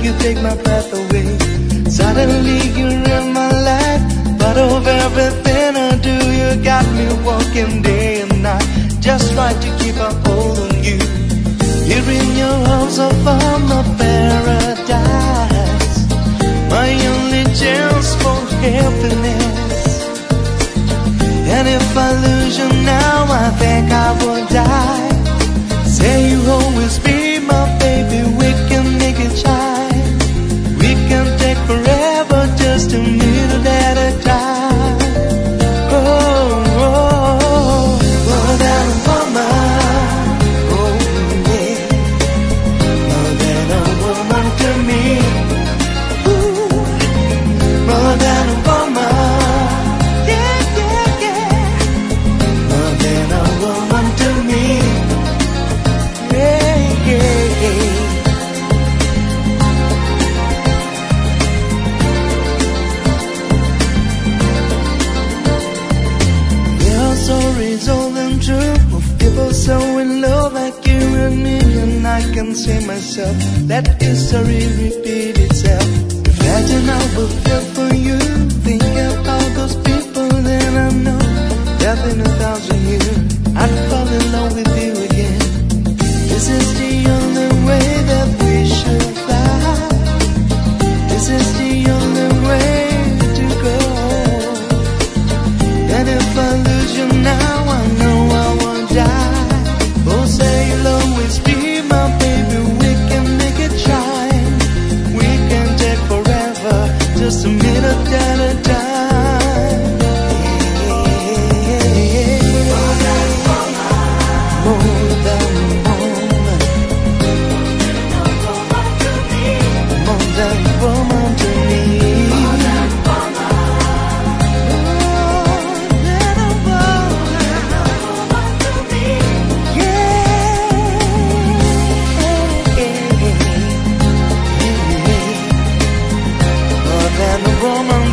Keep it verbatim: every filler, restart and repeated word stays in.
you take my breath away. Suddenly you're in my life, but of everything I do, you got me walking day and night, just trying to keep a hold on you. Here in your arms I found my paradise, my only chance for happiness. And if I lose you now, I think I will die. Say you always be my baby, we can make it shine. We can take forever, just a minute at a time. Oh, oh, oh. More than a woman, oh yeah. More than a woman to me. Ooh. More than a woman, yeah, yeah, yeah. More than a woman to me. Yeah, yeah, yeah. Your story's all and true of people so in love like you and me, and I can say myself that history repeat itself. Imagine I will feel for you, think about those people, then I know that in a thousand years I'd fall in love with you again. This is the only way that we should fly. This is the only way to go. And if I lose you now, I know I won't die. Oh, say you'll always be my baby, we can make it shine. We can take forever, just a minute at a time. More than a woman, more than a woman, more than a woman to me. More than a woman to me. Yeah, more than a woman.